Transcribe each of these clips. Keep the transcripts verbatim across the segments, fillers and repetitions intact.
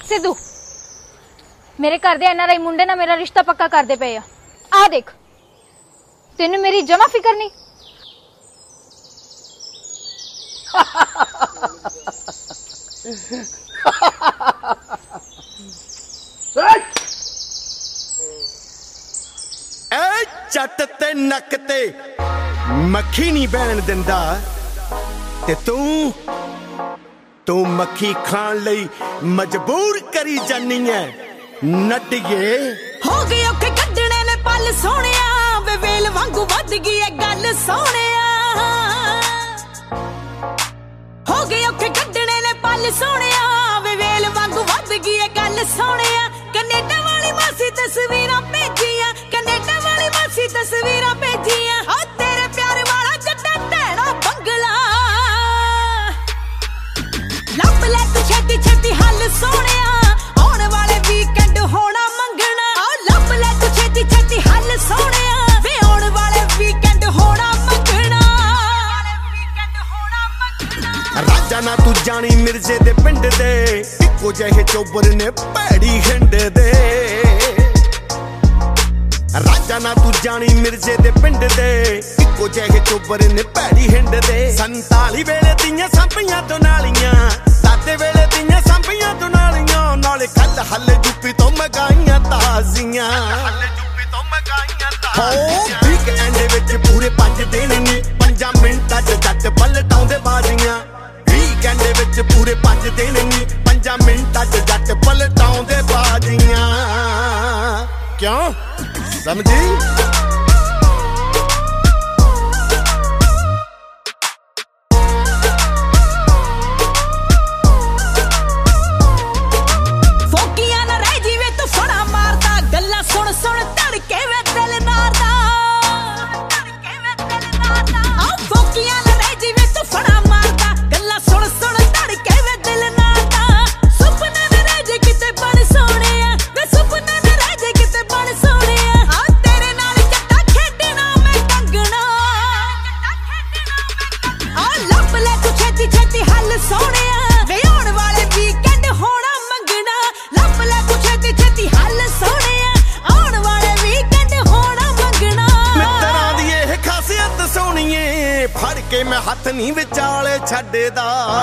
सिद्धू मेरे घर दे एनआरआई मुंडे ना मेरा रिश्ता पक्का करदे पे आ देख तेनू मेरी जमा फिकर नहीं। जट ते नक ते मक्खी नहीं बैन दिंदा ते तू तू मक्खी खान लई मजबूर करी जानी है नड्डिए। हो गए औखे कड्डणे ने पल सोहणिया वे वेल वांगू वध गई है गल सोहणिया। हो गए औखे कड्डणे ने पल सोहणिया वे वेल वांगू वध गई है गल सोहणिया। कनेडा वाली मासी तस्वीरां भेजियां कनेडा वाली मासी तस्वीरां भेजियां ओ तेरे प्यार वाला जट्टा ढैड़ा बंगला। लभ ले तू छेती छेती हल सोहणिया आने वाले वीकेंड होना मंगना। ओ लभ ले तू छेती छेती हल सोहणिया वे आने वाले वीकेंड होना मंगना। राजा ना तू जानी मिर्जे दे पिंड दे इक्को जहे चोबर ने भैड़ी हिंड दे। राजा ना तू जानी मिर्जे दे पिंड दे इक्को जहे चोबर ने भैड़ी हिंड दे। संताली वेले दियां संपियां तो नालियां साते वेले दियां संपियां तो नालियां नाले खल हल जुपी तो मगाइयां ताजियां। हो वीकेंड विच पूरे पंज दिन नी पंजा मिंटां च जट पलटाउंदे बाजियां। वीकेंड विच पूरे पंज दिन नी पंजा मिंटां च जट पलटाउंदे बाजियां। क्यों समझी? मैं हथ नहीं विचाले छड्डदा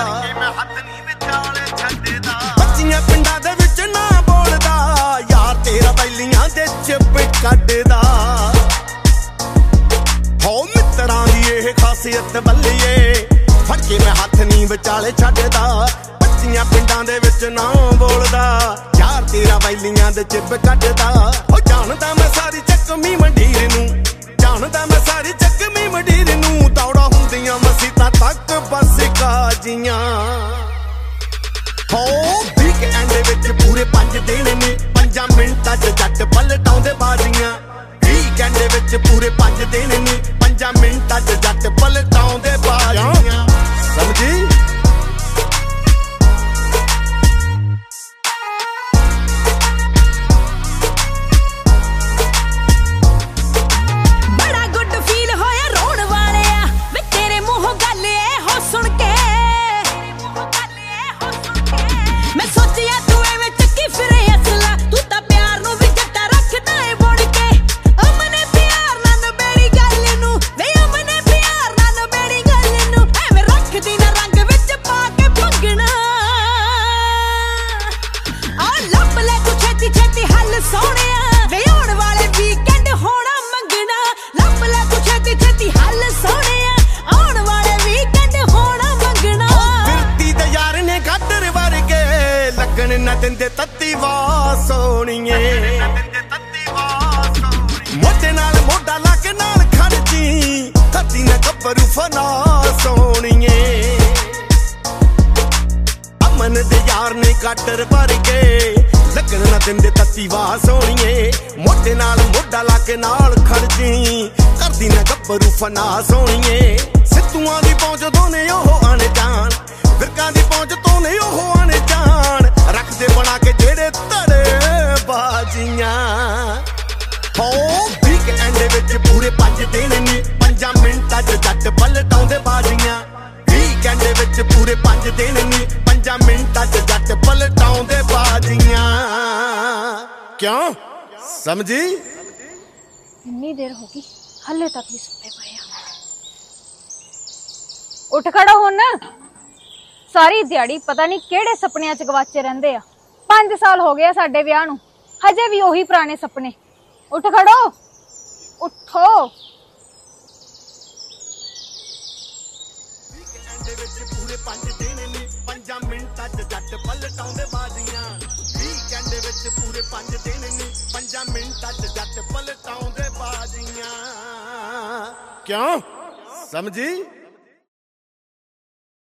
बच्चियां पिंडां दे विच ना बोलदा यार तेरा बैलियां दे चिप कड्डदा। हो मित्तरां दी इह खासियत बल्लिए फड़ के मैं हथ नहीं विचाले छड्डदा बच्चियां पिंडां दे विच ना बोलदा यार तेरा बैलियां दे चिप कड्डदा। हो जानदा मैं सारी चकमी मंडीर नूं जानदा मैं सारी चकमी मंडीर नूं दौड़ा हुंदियां मसीतां तक बस काजियां। हो वीकेंड विच पूरे पंज दिन नी पंजा मिंटां च जट पलटाउंदे बाजियां। वीकेंड विच पूरे पंज दिन नी पंजा मिंटां च जट पलटाउंदे बाजियां। समझी? ना दिंदे तत्ती वाह सोहणीए मोढे नाल मोढा ला के नाल खड़जी धरती ने गब्बरू फना सोहणीए। अमन दे यार ने काटर भर के लगन ना दिंदे तत्ती वाह सोहणीए मोढे नाल मोढा ला के नाल खड़जी धरती ने गब्बरू फना सोहणीए। सिद्धूआं दी पहुंच दोने ओह आने जान फिरकां दी पहुंच तो नहीं ओह आने जान रखदे बना के जेड़े धड़े बाजियां। हो वीकेंड विच पूरे पंज दिन नी पंजा मिंटां च जट पलटाउंदे बाजियां। वीकेंड विच पूरे पंज दिन नी पंजा मिंटां च जट पलटाउंदे बाजियां। क्यों समझी? इन्नी देर होगी हले तक भी सुते पे आ। उठ खड़ा हो ना। सारी दिहाड़ी पता नहीं केड़े सपनियां च गवाचे रहिंदे आ। पांच साल हो गए साडे विआह नूं, हजे भी ओही पुराने सपने। उठ खड़ो, उठो। पूरे पंज दिन नी पंजा मिंटां च जट पलटाउंदे बाजियां। वीकेंड विच पूरे पंज दिन नी पंजा मिंटां च जट पलटाउंदे बाजियां। क्यों समझी?